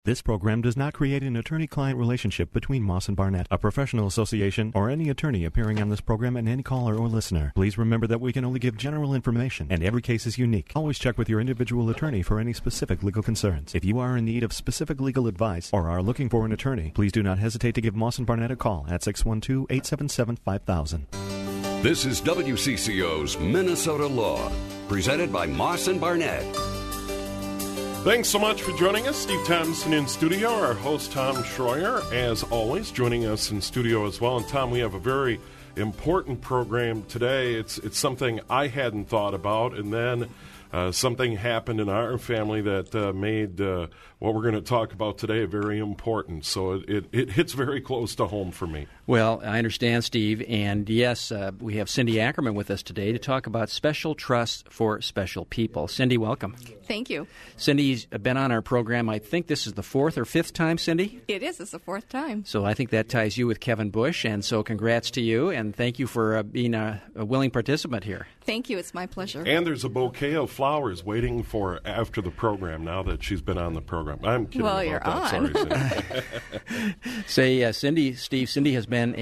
This program does not create an attorney-client relationship between Moss and Barnett, a professional association, or any attorney appearing on this program and any caller or listener. Please remember that we can only give general information, and every case is unique. Always check with your individual attorney for any specific legal concerns. If you are in need of specific legal advice or are looking for an attorney, please do not hesitate to give Moss and Barnett a call at 612-877-5000. This is WCCO's Minnesota Law, presented by Moss and Barnett. Thanks so much for joining us. Steve Thompson in studio, our host Tom Schroyer, as always, joining us in studio as well. And Tom, we have a very important program today. It's something I hadn't thought about, and then something happened in our family that made what we're going to talk about today very important. So it hits very close to home for me. Well, I understand, Steve. And yes, we have Cindy Ackerman with us today to talk about special trusts for special people. Cindy, welcome. Thank you. Cindy's been on our program. I think this is the fourth or fifth time, Cindy? It is. It's the fourth time. So I think that ties you with Kevin Bush. And so congrats to you. And thank you for being a willing participant here. Thank you. It's my pleasure. And there's a bouquet of flowers waiting for her after the program now that she's been on the program. I'm kidding well, about you're that. on. Sorry, Cindy. Cindy has been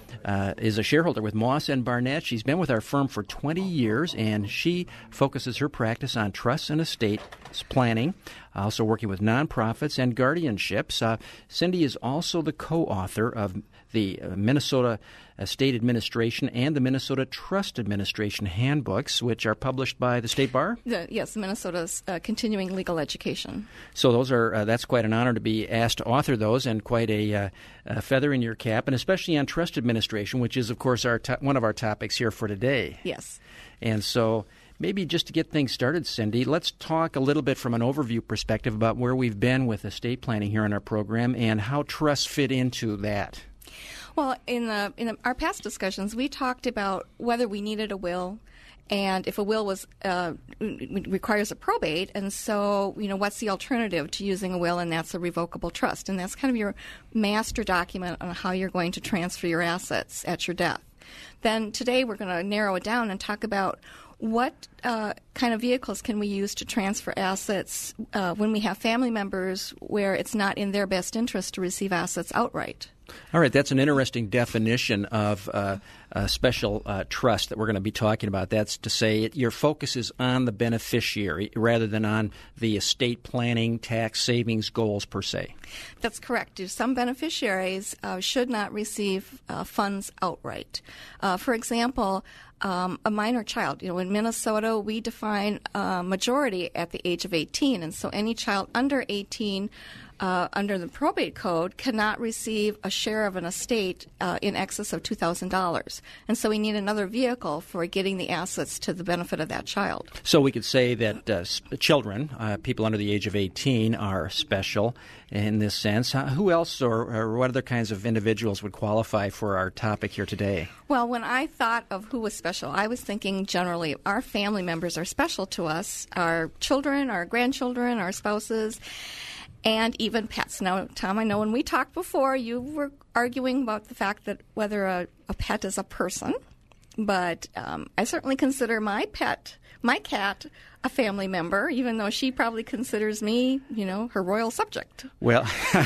is a shareholder with Moss and Barnett. She's been with our firm for 20 years, and she focuses her practice on trusts and estate planning, also working with nonprofits and guardianships. Cindy is also the co-author of the Minnesota State Administration and the Minnesota Trust Administration handbooks, which are published by the State Bar? Yes, Minnesota's continuing legal education. So those are that's quite an honor to be asked to author those, and quite a feather in your cap, and especially on trust administration, which is, of course, one of our topics here for today. Yes. And so maybe just to get things started, Cindy, let's talk a little bit from an overview perspective about where we've been with estate planning here on our program and how trusts fit into that. Well, in our past discussions, we talked about whether we needed a will, and if a will was requires a probate, and so what's the alternative to using a will, and that's a revocable trust, and that's kind of your master document on how you're going to transfer your assets at your death. Then today we're going to narrow it down and talk about what kind of vehicles can we use to transfer assets when we have family members where it's not in their best interest to receive assets outright. All right, that's an interesting definition of a special trust that we're going to be talking about. That's to say your focus is on the beneficiary rather than on the estate planning, tax savings goals per se. That's correct. Some beneficiaries should not receive funds outright. For example, a minor child. In Minnesota, we define majority at the age of 18, and so any child under 18 under the probate code cannot receive a share of an estate in excess of $2,000. And so we need another vehicle for getting the assets to the benefit of that child. So we could say that children, people under the age of 18, are special in this sense. Who else or what other kinds of individuals would qualify for our topic here today? Well, when I thought of who was special, I was thinking generally our family members are special to us, our children, our grandchildren, our spouses, and even pets. Now, Tom, I know when we talked before, you were arguing about the fact that whether a pet is a person, but I certainly consider my cat, a family member, even though she probably considers me, her royal subject. Well,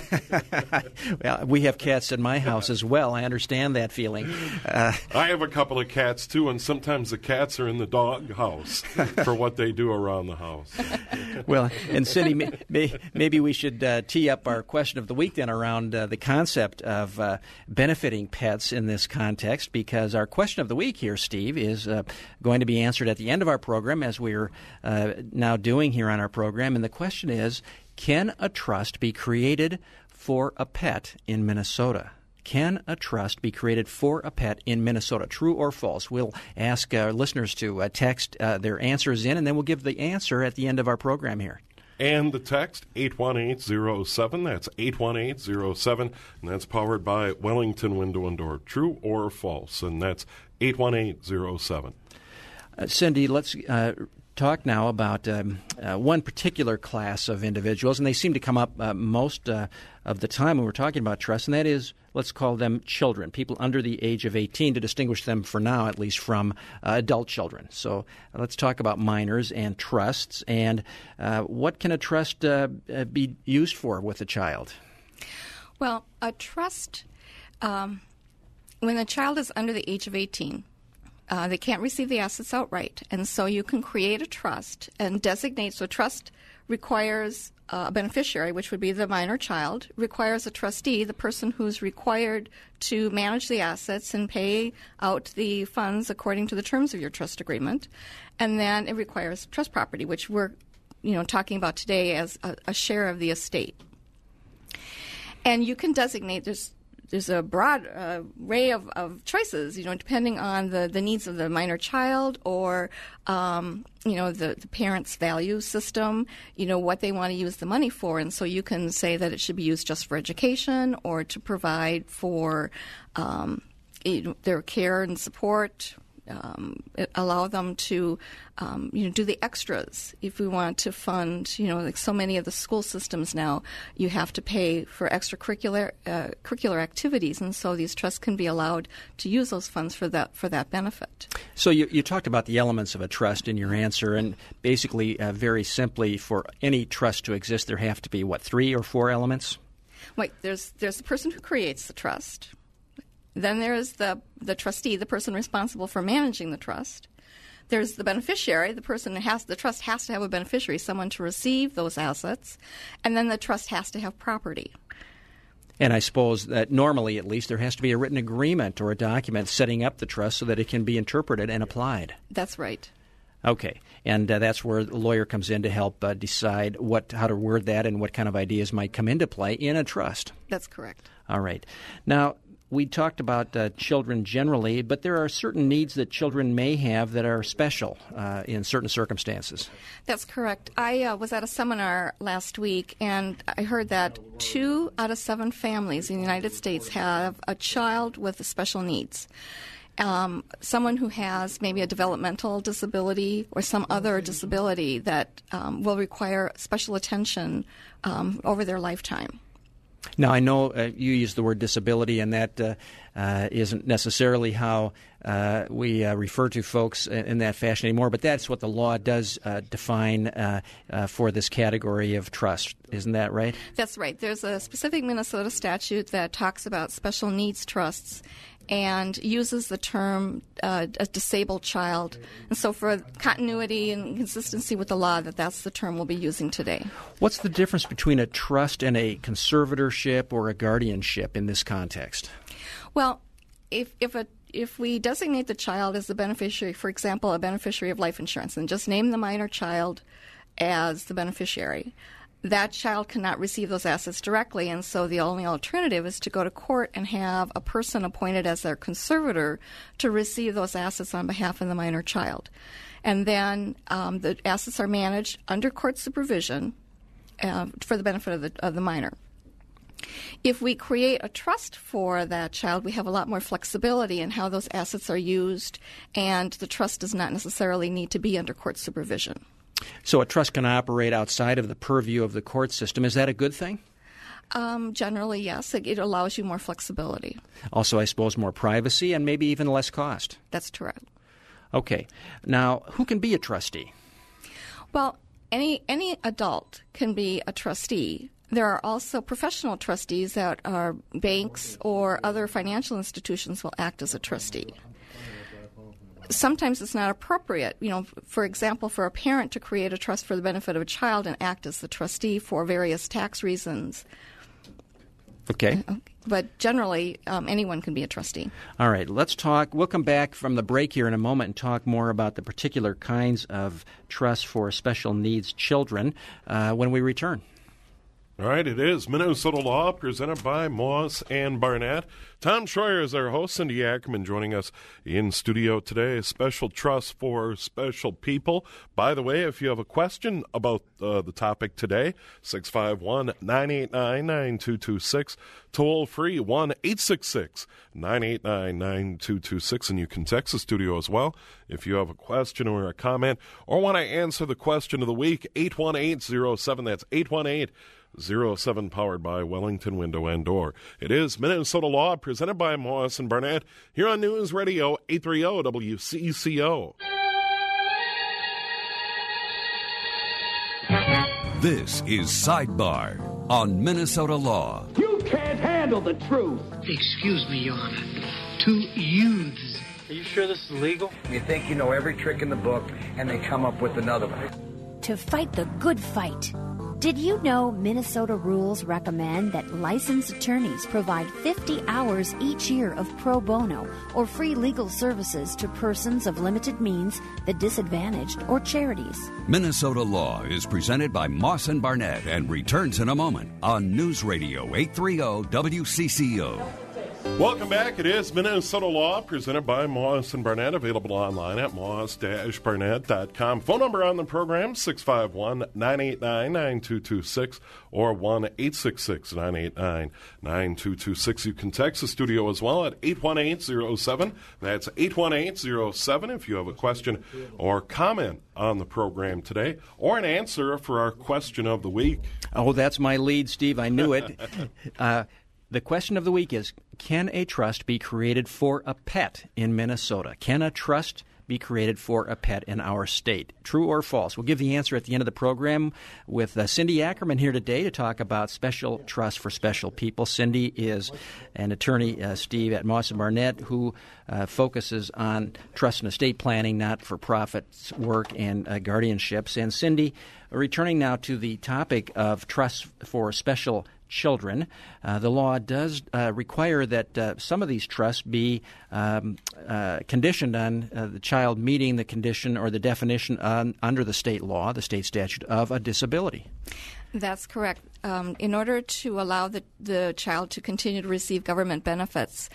we have cats in my house as well. I understand that feeling. I have a couple of cats, too, and sometimes the cats are in the dog house for what they do around the house. Well, and Cindy, maybe we should tee up our question of the week then around the concept of benefiting pets in this context, because our question of the week here, Steve, is going to be answered at the end of our program, as we're now doing here on our program. And the question is, can a trust be created for a pet in Minnesota? Can a trust be created for a pet in Minnesota? True or false? We'll ask our listeners to text their answers in, and then we'll give the answer at the end of our program here. And the text, 81807, that's 81807, and that's powered by Wellington Window and Door. True or false? And that's 81807. Cindy, let's talk now about one particular class of individuals, and they seem to come up most of the time when we're talking about trusts, and that is, let's call them children, people under the age of 18, to distinguish them for now, at least, from adult children. So let's talk about minors and trusts, and what can a trust be used for with a child? Well, a trust, when a child is under the age of 18, they can't receive the assets outright, and so you can create a trust and designate. So trust requires a beneficiary, which would be the minor child, requires a trustee, the person who's required to manage the assets and pay out the funds according to the terms of your trust agreement, and then it requires trust property, which we're talking about today as a share of the estate. And you can designate, there's a broad array of choices, depending on the needs of the minor child or, the parent's value system, what they want to use the money for. And so you can say that it should be used just for education or to provide for their care and support, allow them to, do the extras. If we want to fund, like so many of the school systems now, you have to pay for extracurricular curricular activities, and so these trusts can be allowed to use those funds for that benefit. So you talked about the elements of a trust in your answer, and basically, very simply, for any trust to exist, there have to be, 3 or 4 elements? Right. There's the person who creates the trust. Then there's the trustee, the person responsible for managing the trust. There's the beneficiary, the trust has to have a beneficiary, someone to receive those assets, and then the trust has to have property. And I suppose that normally, at least, there has to be a written agreement or a document setting up the trust so that it can be interpreted and applied. That's right. Okay, and that's where the lawyer comes in to help decide how to word that and what kind of ideas might come into play in a trust. That's correct. All right. Now, we talked about children generally, but there are certain needs that children may have that are special in certain circumstances. That's correct. I was at a seminar last week, and I heard that 2 out of 7 families in the United States have a child with special needs. Someone who has maybe a developmental disability or some other disability that will require special attention over their lifetime. Now, I know you use the word disability, and that isn't necessarily how we refer to folks in that fashion anymore, but that's what the law does define for this category of trust. Isn't that right? That's right. There's a specific Minnesota statute that talks about special needs trusts and uses the term a disabled child. And so for continuity and consistency with the law, that's the term we'll be using today. What's the difference between a trust and a conservatorship or a guardianship in this context? Well, if we designate the child as the beneficiary, for example, a beneficiary of life insurance, and just name the minor child as the beneficiary, that child cannot receive those assets directly, and so the only alternative is to go to court and have a person appointed as their conservator to receive those assets on behalf of the minor child. And then the assets are managed under court supervision for the benefit of the minor. If we create a trust for that child, we have a lot more flexibility in how those assets are used, and the trust does not necessarily need to be under court supervision. So a trust can operate outside of the purview of the court system. Is that a good thing? Generally, yes. It allows you more flexibility. Also, I suppose, more privacy and maybe even less cost. That's correct. Okay. Now, who can be a trustee? Well, any adult can be a trustee. There are also professional trustees that are banks or other financial institutions will act as a trustee. Sometimes it's not appropriate, for example, for a parent to create a trust for the benefit of a child and act as the trustee for various tax reasons. Okay. But generally, anyone can be a trustee. All right. Let's talk. We'll come back from the break here in a moment and talk more about the particular kinds of trusts for special needs children when we return. All right, it is Minnesota Law, presented by Moss and Barnett. Tom Schroyer is our host. Cindy Ackerman joining us in studio today. A special trust for special people. By the way, if you have a question about the topic today, 651-989-9226, toll free 1-866-989-9226, and you can text the studio as well if you have a question or a comment or want to answer the question of the week. 818-07, that's 818-07, powered by Wellington Window and Door. It is Minnesota Law, presented by Moss and Barnett, here on News Radio 830 WCCO. This is Sidebar on Minnesota Law. You can't handle the truth. Excuse me, Your Honor. 2 youths. Are you sure this is legal? You think you know every trick in the book, and they come up with another one. To fight the good fight. Did you know Minnesota rules recommend that licensed attorneys provide 50 hours each year of pro bono or free legal services to persons of limited means, the disadvantaged, or charities? Minnesota Law is presented by Moss and Barnett and returns in a moment on News Radio 830 WCCO. Welcome back. It is Minnesota Law, presented by Moss and Barnett, available online at moss-barnett.com. Phone number on the program, 651-989-9226 or 1-866-989-9226. You can text the studio as well at 818-07. That's 818-07 if you have a question or comment on the program today, or an answer for our question of the week. Oh, that's my lead, Steve. I knew it. The question of the week is, can a trust be created for a pet in Minnesota? Can a trust be created for a pet in our state? True or false? We'll give the answer at the end of the program with Cindy Ackerman here today to talk about special trust for special people. Cindy is an attorney, Steve, at Moss and Barnett, who focuses on trust and estate planning, not-for-profit work, and guardianships. And Cindy, returning now to the topic of trust for special children, the law does require that some of these trusts be conditioned on the child meeting the condition or the definition under the state law, the state statute, of a disability. That's correct. In order to allow the child to continue to receive government benefits,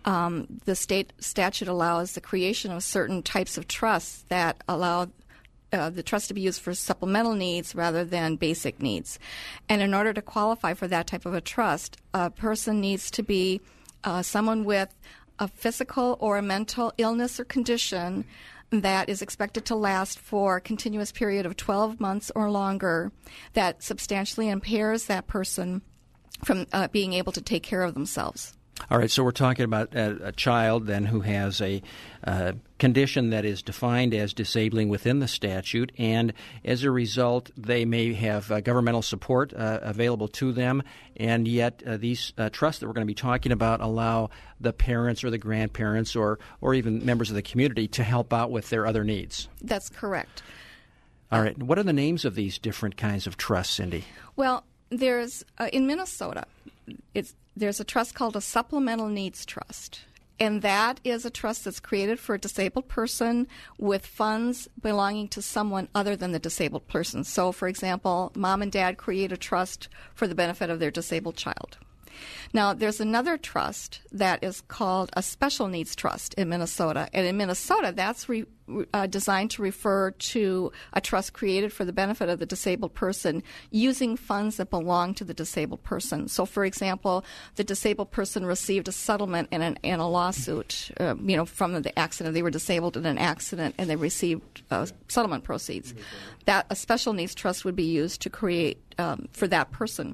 the state statute allows the creation of certain types of trusts that allow the trust to be used for supplemental needs rather than basic needs. And in order to qualify for that type of a trust, a person needs to be someone with a physical or a mental illness or condition that is expected to last for a continuous period of 12 months or longer, that substantially impairs that person from being able to take care of themselves. All right, so we're talking about a child then who has a condition that is defined as disabling within the statute, and as a result, they may have governmental support available to them, and yet these trusts that we're going to be talking about allow the parents or the grandparents or even members of the community to help out with their other needs. That's correct. All right, what are the names of these different kinds of trusts, Cindy? Well, there's in Minnesota, there's a trust called a Supplemental Needs Trust, and that is a trust that's created for a disabled person with funds belonging to someone other than the disabled person. So, for example, mom and dad create a trust for the benefit of their disabled child. Now, there's another trust that is called a Special Needs Trust in Minnesota, and in Minnesota, that's designed to refer to a trust created for the benefit of the disabled person using funds that belong to the disabled person. So, for example, the disabled person received a settlement in a lawsuit, from the accident. They were disabled in an accident, and they received settlement proceeds. That a Special Needs Trust would be used to create for that person.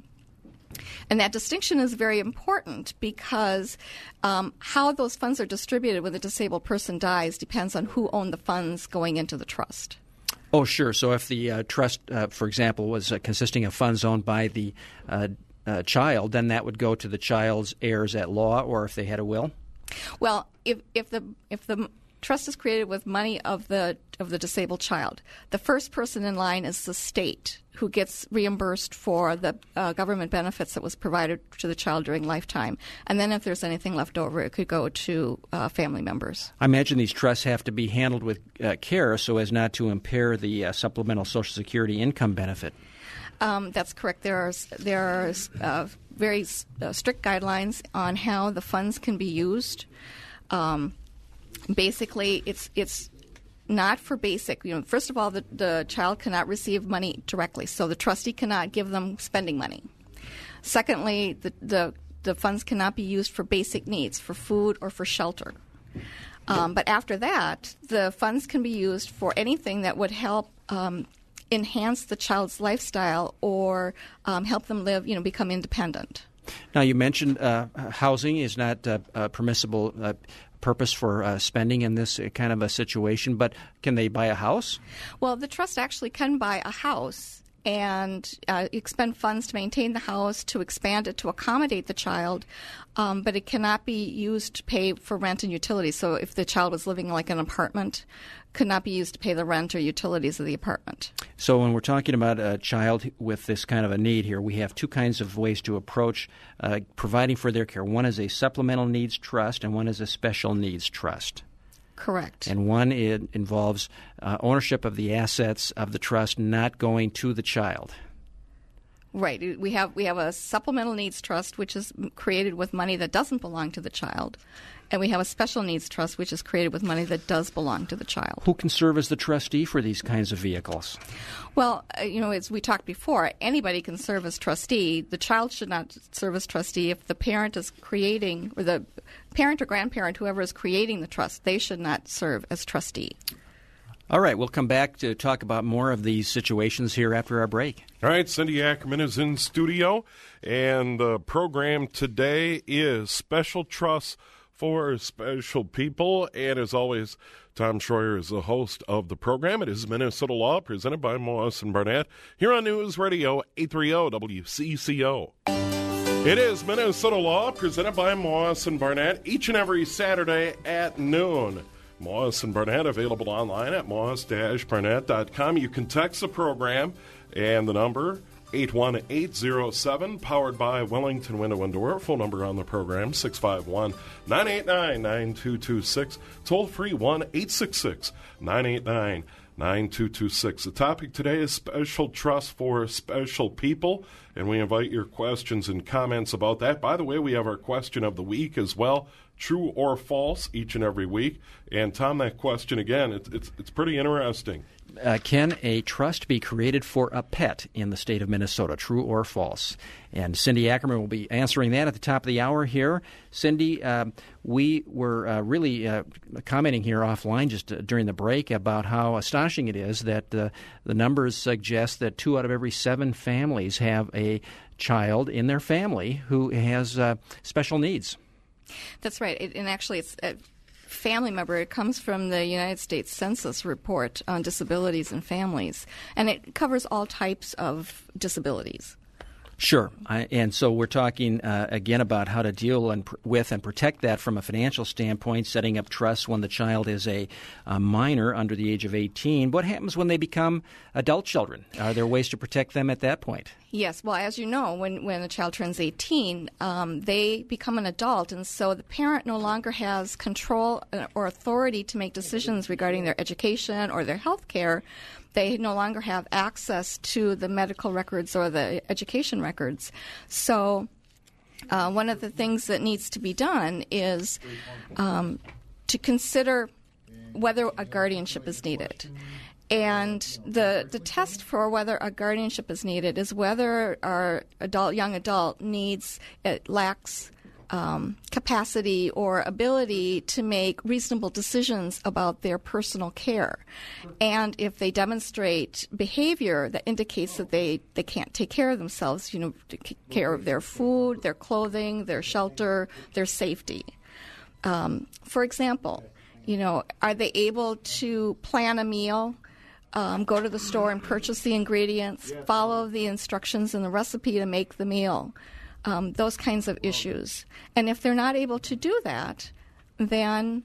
And that distinction is very important because how those funds are distributed when the disabled person dies depends on who owned the funds going into the trust. Oh, sure. So if the trust, for example, was consisting of funds owned by the child, then that would go to the child's heirs at law, or if they had a will? Well, if the trust is created with money of the disabled child, the first person in line is the state, who gets reimbursed for the government benefits that was provided to the child during lifetime. And then if there's anything left over, it could go to family members. I imagine these trusts have to be handled with care so as not to impair the supplemental Social Security income benefit. That's correct. There are very strict guidelines on how the funds can be used. Basically, it's not for basic. First of all, the child cannot receive money directly, so the trustee cannot give them spending money. Secondly, the funds cannot be used for basic needs, for food or for shelter. But after that, the funds can be used for anything that would help enhance the child's lifestyle or help them live, become independent. Now, you mentioned housing is not a permissible purpose for spending in this kind of a situation, but can they buy a house? Well, the trust actually can buy a house and expend funds to maintain the house, to expand it, to accommodate the child, but it cannot be used to pay for rent and utilities. So if the child was living like an apartment, could not be used to pay the rent or utilities of the apartment. So when we're talking about a child with this kind of a need here, we have two kinds of ways to approach providing for their care. One is a supplemental needs trust and one is a special needs trust. Correct. And one involves ownership of the assets of the trust not going to the child. Right. We have a supplemental needs trust, which is created with money that doesn't belong to the child. And we have a special needs trust, which is created with money that does belong to the child. Who can serve as the trustee for these kinds of vehicles? Well, as we talked before, anybody can serve as trustee. The child should not serve as trustee if the parent is creating, or the parent or grandparent, whoever is creating the trust, they should not serve as trustee. All right, we'll come back to talk about more of these situations here after our break. All right, Cindy Ackerman is in studio, and the program today is Special Trusts for Special People. And as always, Tom Schroyer is the host of the program. It is Minnesota Law, presented by Moss and Barnett, here on News Radio 830 WCCO. It is Minnesota Law, presented by Moss and Barnett, each and every Saturday at noon. Moss and Barnett, available online at moss-barnett.com. You can text the program, and the number 81807, powered by Wellington Window and Door. Phone number on the program, 651-989-9226. Toll free, 1-866-989-9226. The topic today is Special Trust for Special People, and we invite your questions and comments about that. By the way, we have our question of the week as well, true or false, each and every week. And Tom, that question again, it's pretty interesting. Can a trust be created for a pet in the state of Minnesota, true or false? And Cindy Ackerman will be answering that at the top of the hour here. Cindy, we were really commenting here offline just during the break about how astonishing it is that the numbers suggest that 2 out of every 7 families have a child in their family who has special needs. That's right. And actually, it's a family member. It comes from the United States Census report on disabilities and families, and it covers all types of disabilities. Sure. And so we're talking, again, about how to deal with and protect that from a financial standpoint, setting up trusts when the child is a minor under the age of 18. What happens when they become adult children? Are there ways to protect them at that point? Yes. Well, as you know, when a child turns 18, they become an adult, and so the parent no longer has control or authority to make decisions regarding their education or their health care. They no longer have access to the medical records or the education records. So one of the things that needs to be done is to consider whether a guardianship is needed. And the test for whether a guardianship is needed is whether our young adult lacks capacity or ability to make reasonable decisions about their personal care. And if they demonstrate behavior that indicates that they can't take care of themselves, take care of their food, their clothing, their shelter, their safety. For example, are they able to plan a meal, go to the store and purchase the ingredients, follow the instructions in the recipe to make the meal? Those kinds of issues. And if they're not able to do that, then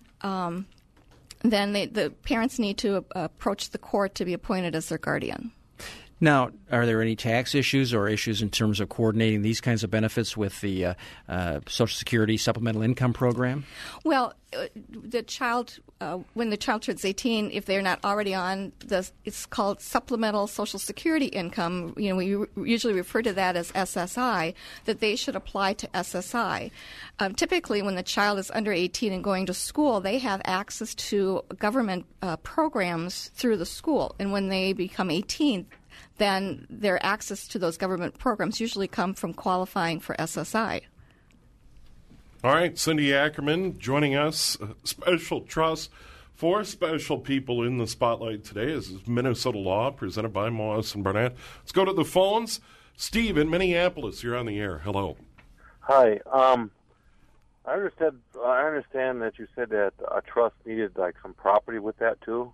the parents need to approach the court to be appointed as their guardian. Now, are there any tax issues or issues in terms of coordinating these kinds of benefits with the Social Security Supplemental Income Program? Well, the child, when the child turns 18, if they're not already on it's called Supplemental Social Security Income. We usually refer to that as SSI. That they should apply to SSI. Typically, when the child is under 18 and going to school, they have access to government programs through the school, and when they become 18. Then their access to those government programs usually come from qualifying for SSI. All right, Cindy Ackerman joining us. Special trust for special people in the spotlight today. This is Minnesota Law, presented by Moss and Barnett. Let's go to the phones. Steve in Minneapolis, you're on the air. Hello. Hi. I understand that you said that a trust needed some property with that too.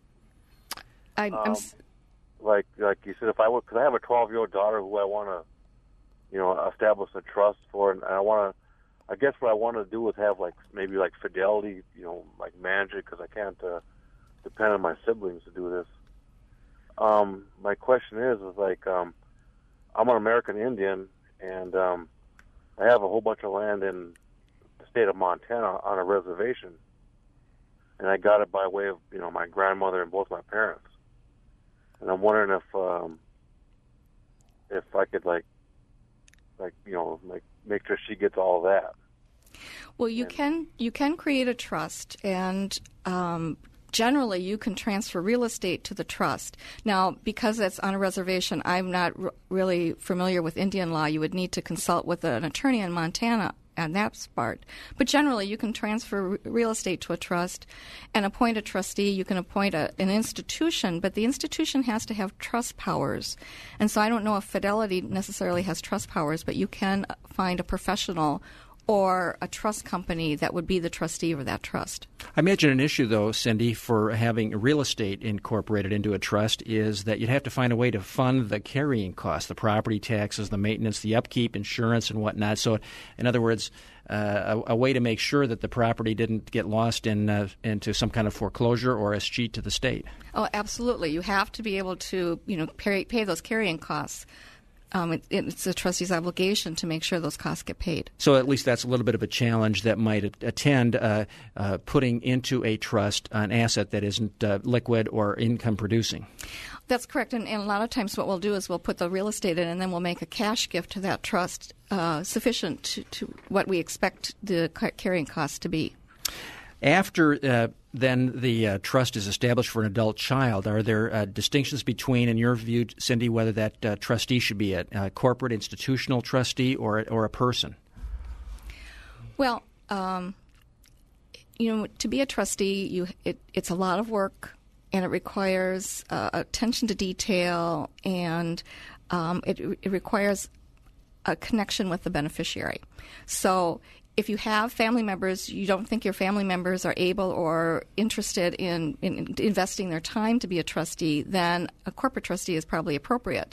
Like you said, because I have a 12-year-old daughter who I want to, establish a trust for, and I guess what I want to do is have maybe Fidelity, manage it, because I can't depend on my siblings to do this. My question is I'm an American Indian, and I have a whole bunch of land in the state of Montana on a reservation, and I got it by way of my grandmother and both my parents. And I'm wondering if I could make sure she gets all that. Well, you can create a trust, and generally you can transfer real estate to the trust. Now, because it's on a reservation, I'm not really familiar with Indian law. You would need to consult with an attorney in Montana on that part. But generally, you can transfer real estate to a trust and appoint a trustee. You can appoint an institution, but the institution has to have trust powers. And so I don't know if Fidelity necessarily has trust powers, but you can find a professional or a trust company that would be the trustee of that trust. I imagine an issue, though, Cindy, for having real estate incorporated into a trust is that you'd have to find a way to fund the carrying costs, the property taxes, the maintenance, the upkeep, insurance, and whatnot. So, in other words, a way to make sure that the property didn't get lost into some kind of foreclosure or escheat to the state. Oh, absolutely. You have to be able to, pay those carrying costs. It's the trustee's obligation to make sure those costs get paid. So at least that's a little bit of a challenge that might attend putting into a trust an asset that isn't liquid or income producing. That's correct. And a lot of times what we'll do is we'll put the real estate in, and then we'll make a cash gift to that trust sufficient to what we expect the carrying costs to be. After then the trust is established for an adult child, are there distinctions between, in your view, Cindy, whether that trustee should be a corporate institutional trustee or a person? Well, to be a trustee, it's a lot of work, and it requires attention to detail, and it requires a connection with the beneficiary. So if you have family members, you don't think your family members are able or interested in investing their time to be a trustee, then a corporate trustee is probably appropriate.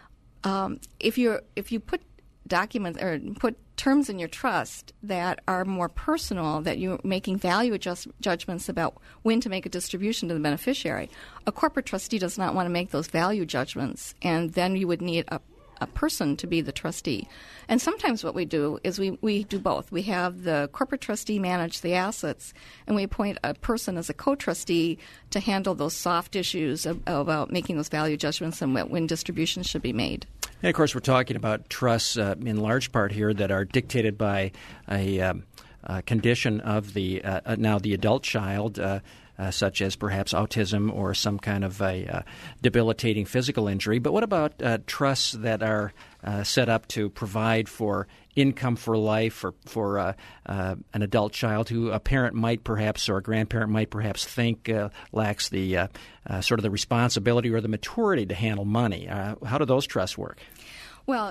If you put documents or put terms in your trust that are more personal, that you're making value judgments about when to make a distribution to the beneficiary, a corporate trustee does not want to make those value judgments, and then you would need a person to be the trustee. And sometimes what we do is we do both. We have the corporate trustee manage the assets, and we appoint a person as a co-trustee to handle those soft issues about making those value judgments and when distributions should be made. And, of course, we're talking about trusts in large part here that are dictated by a condition of the now the adult child, such as perhaps autism or some kind of a debilitating physical injury. But what about trusts that are set up to provide for income for life for an adult child who a parent might perhaps or a grandparent might perhaps think lacks the sort of the responsibility or the maturity to handle money? How do those trusts work? Well,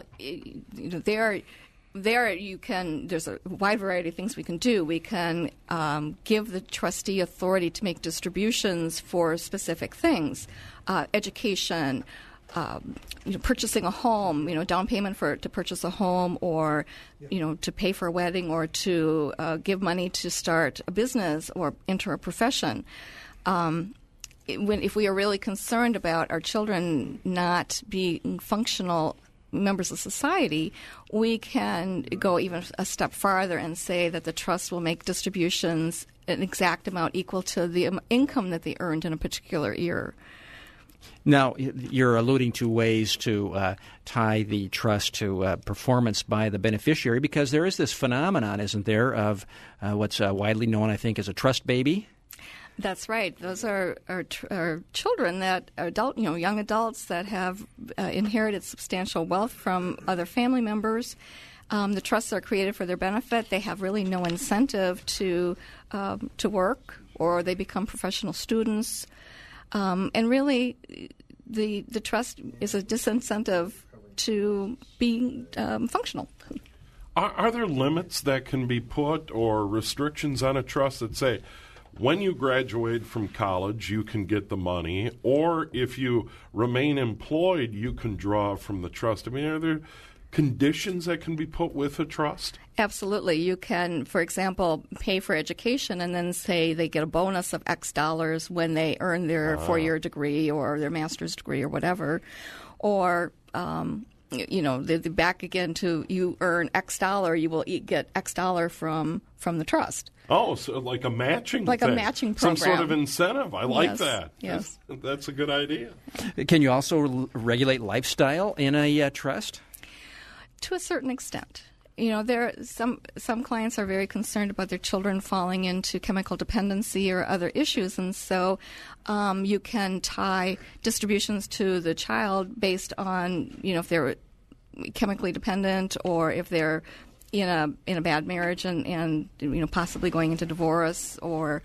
There you can. There's a wide variety of things we can do. We can give the trustee authority to make distributions for specific things, education, purchasing a home, down payment to purchase a home, or to pay for a wedding, or to give money to start a business or enter a profession. if we are really concerned about our children not being functional members of society, we can go even a step farther and say that the trust will make distributions an exact amount equal to the income that they earned in a particular year. Now, you're alluding to ways to tie the trust to performance by the beneficiary, because there is this phenomenon, isn't there, of what's widely known, I think, as a trust baby? That's right. Those are children that are young adults that have inherited substantial wealth from other family members. The trusts are created for their benefit. They have really no incentive to work, or they become professional students. And really, the trust is a disincentive to being functional. Are there limits that can be put or restrictions on a trust that say, when you graduate from college, you can get the money, or if you remain employed, you can draw from the trust? I mean, are there conditions that can be put with a trust? Absolutely. You can, for example, pay for education and then say they get a bonus of X dollars when they earn their four-year degree or their master's degree or whatever. Or, they're back again to you earn X dollar, you will get X dollar from the trust. Oh, so like a matching Like thing. a matching program. Some sort of incentive. I like that. Yes. That's a good idea. Can you also regulate lifestyle in a trust? To a certain extent. There some clients are very concerned about their children falling into chemical dependency or other issues, and so you can tie distributions to the child based on if they're chemically dependent or if they're in a bad marriage and possibly going into divorce or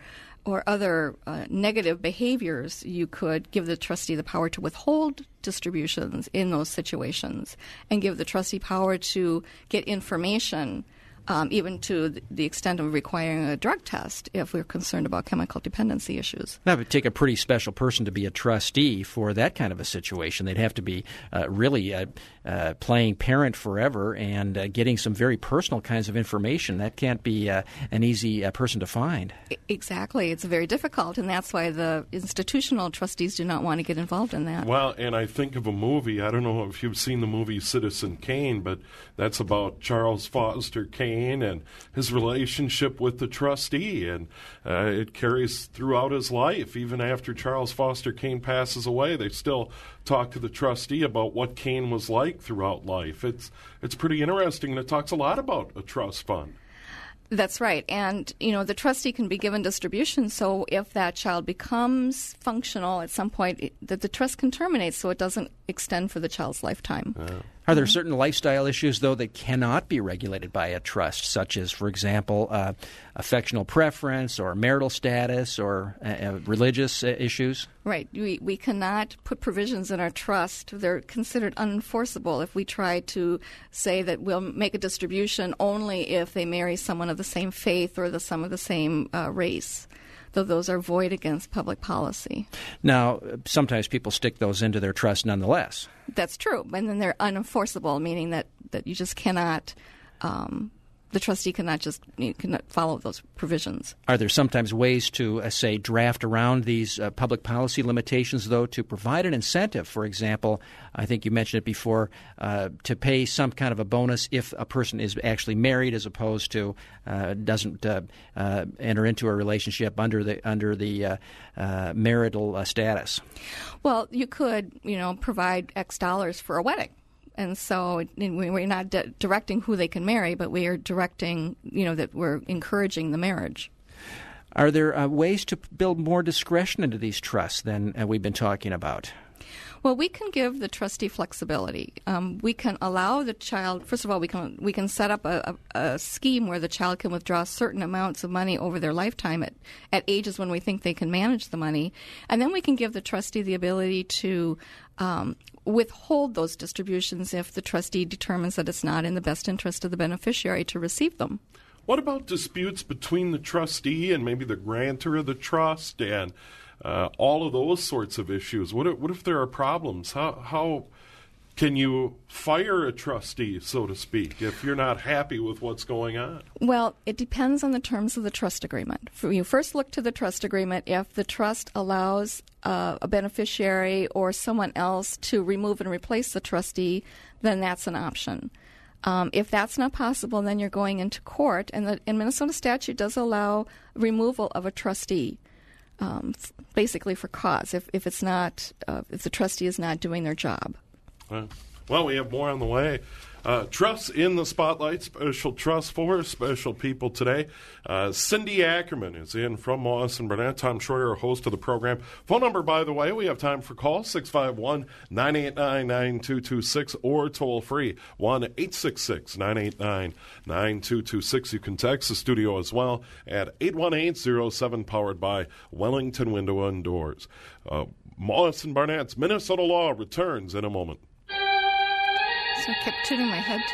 other negative behaviors. You could give the trustee the power to withhold distributions in those situations and give the trustee power to get information, even to the extent of requiring a drug test if we're concerned about chemical dependency issues. That would take a pretty special person to be a trustee for that kind of a situation. They'd have to be really playing parent forever and getting some very personal kinds of information. That can't be an easy person to find. Exactly. It's very difficult, and that's why the institutional trustees do not want to get involved in that. Well, and I think of a movie. I don't know if you've seen the movie Citizen Kane, but that's about Charles Foster Kane and his relationship with the trustee, and it carries throughout his life. Even after Charles Foster Kane passes away, they still talk to the trustee about what Kane was like throughout life. It's pretty interesting, and it talks a lot about a trust fund. That's right. And, the trustee can be given distribution, so if that child becomes functional at some point, that the trust can terminate so it doesn't extend for the child's lifetime. Are there certain lifestyle issues, though, that cannot be regulated by a trust, such as, for example, affectional preference or marital status or religious issues? Right. We cannot put provisions in our trust. They're considered unenforceable if we try to say that we'll make a distribution only if they marry someone of the same faith or some of the same race, though those are void against public policy. Now, sometimes people stick those into their trust nonetheless. That's true. And then they're unenforceable, meaning that you just cannot, the trustee cannot follow those provisions. Are there sometimes ways to, say, draft around these public policy limitations, though, to provide an incentive? For example, I think you mentioned it before, to pay some kind of a bonus if a person is actually married as opposed to doesn't enter into a relationship under the marital status. Well, you could, provide X dollars for a wedding. And so we're not directing who they can marry, but we are directing, that we're encouraging the marriage. Are there ways to build more discretion into these trusts than we've been talking about? Well, we can give the trustee flexibility. We can allow the child. First of all, we can set up a scheme where the child can withdraw certain amounts of money over their lifetime at ages when we think they can manage the money, and then we can give the trustee the ability to withhold those distributions if the trustee determines that it's not in the best interest of the beneficiary to receive them. What about disputes between the trustee and maybe the grantor of the trust and all of those sorts of issues? What if there are problems? How Can you fire a trustee, so to speak, if you're not happy with what's going on? Well, it depends on the terms of the trust agreement. You first look to the trust agreement. If the trust allows a beneficiary or someone else to remove and replace the trustee, then that's an option. If that's not possible, then you're going into court, and the Minnesota statute does allow removal of a trustee, basically for cause, if it's not if the trustee is not doing their job. Well, we have more on the way. Trusts in the Spotlight, special trust for special people today. Cindy Ackerman is in from Moss and Burnett. Tom Schroyer, host of the program. Phone number, by the way, we have time for calls, 651-989-9226 or toll free, 1-866-989-9226. You can text the studio as well at 818-07, powered by Wellington Window and Doors. Moss and Barnett's Minnesota Law returns in a moment. So I kept tuning my head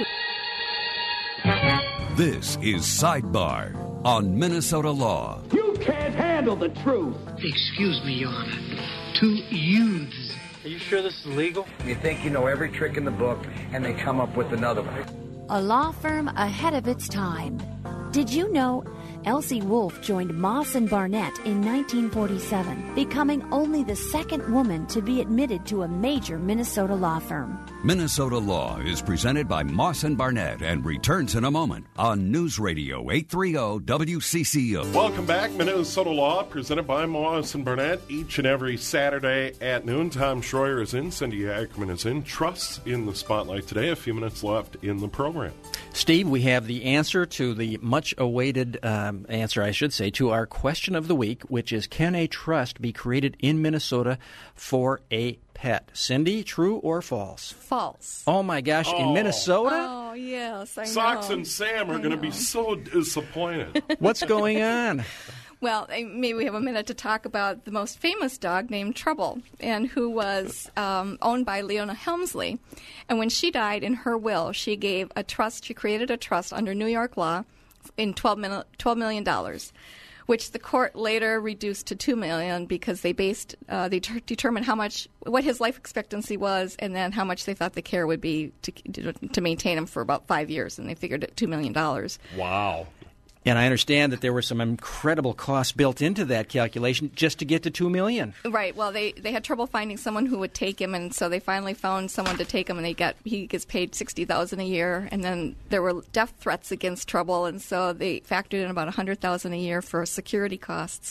to. This is Sidebar on Minnesota Law. You can't handle the truth. Excuse me, Your Honor. 2 youths. Are you sure this is legal? You think you know every trick in the book, and they come up with another one. A law firm ahead of its time. Did you know Elsie Wolf joined Moss and Barnett in 1947, becoming only the second woman to be admitted to a major Minnesota law firm? Minnesota Law is presented by Moss and Barnett and returns in a moment on News Radio 830 WCCO. Welcome back. Minnesota Law, presented by Moss and Barnett, each and every Saturday at noon. Tom Schroyer is in. Cindy Ackerman is in. Trusts in the Spotlight today. A few minutes left in the program. Steve, we have the answer to the much-awaited answer, I should say, to our question of the week, which is, can a trust be created in Minnesota for a pet? Cindy, true or false? False. Oh, my gosh, in Minnesota? Oh, yes, I know. Sox and Sam are going to be so disappointed. What's going on? Well, maybe we have a minute to talk about the most famous dog named Trouble, and who was owned by Leona Helmsley. And when she died, in her will, she gave a trust. She created a trust under New York law in $12 million, which the court later reduced to $2 million because they determined what his life expectancy was, and then how much they thought the care would be to maintain him for about 5 years, and they figured at $2 million. Wow. And I understand that there were some incredible costs built into that calculation just to get to $2 million. Right. Well, they had trouble finding someone who would take him, and so they finally found someone to take him, and he gets paid $60,000 a year. And then there were death threats against Trouble, and so they factored in about $100,000 a year for security costs.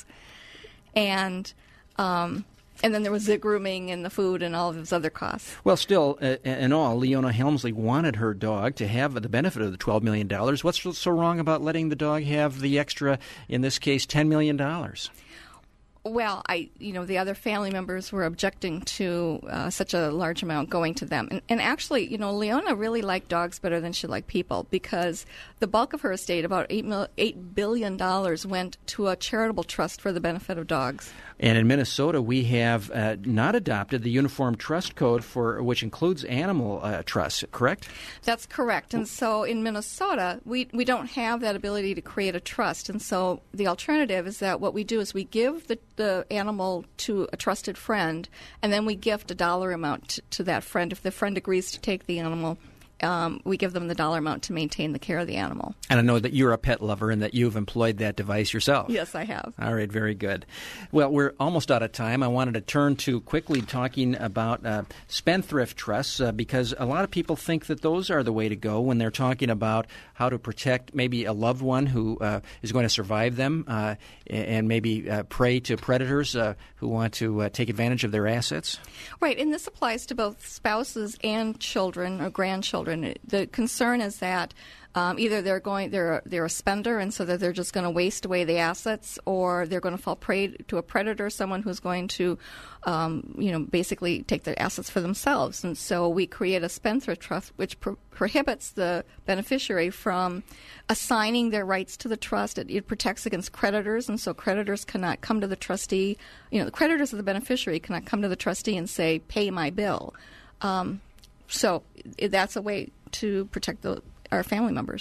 And then there was the grooming and the food and all of those other costs. Well, still, in all, Leona Helmsley wanted her dog to have the benefit of the $12 million. What's so wrong about letting the dog have the extra, in this case, $10 million? Well, the other family members were objecting to such a large amount going to them. And actually, Leona really liked dogs better than she liked people, because the bulk of her estate, about $8 billion, went to a charitable trust for the benefit of dogs. And in Minnesota, we have not adopted the Uniform Trust Code, which includes animal trusts, correct? That's correct. And so in Minnesota, we don't have that ability to create a trust. And so the alternative is that what we do is we give the animal to a trusted friend, and then we gift a dollar amount to that friend. If the friend agrees to take the animal, we give them the dollar amount to maintain the care of the animal. And I know that you're a pet lover and that you've employed that device yourself. Yes, I have. All right, very good. Well, we're almost out of time. I wanted to turn to quickly talking about spendthrift trusts, because a lot of people think that those are the way to go when they're talking about how to protect maybe a loved one who is going to survive them and maybe prey to predators who want to take advantage of their assets. Right, and this applies to both spouses and children or grandchildren. The concern is that either they're a spender, and so that they're just going to waste away the assets, or they're going to fall prey to a predator, someone who's going to, basically take their assets for themselves. And so we create a spendthrift trust, which prohibits the beneficiary from assigning their rights to the trust. It protects against creditors, and so creditors cannot come to the trustee. The creditors of the beneficiary cannot come to the trustee and say, "Pay my bill." So that's a way to protect our family members.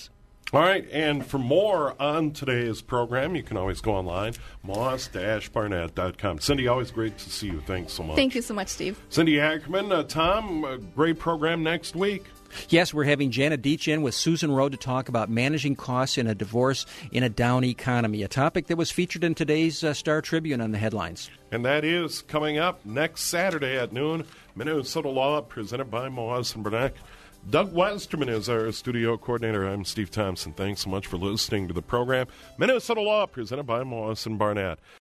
All right, and for more on today's program, you can always go online, moss-barnett.com. Cindy, always great to see you. Thanks so much. Thank you so much, Steve. Cindy Ackerman, Tom, a great program next week. Yes, we're having Janet Deach in with Susan Rowe to talk about managing costs in a divorce in a down economy, a topic that was featured in today's Star Tribune on the headlines. And that is coming up next Saturday at noon, Minnesota Law, presented by Moss and Burnett. Doug Westerman is our studio coordinator. I'm Steve Thompson. Thanks so much for listening to the program. Minnesota Law, presented by Moss and Barnett.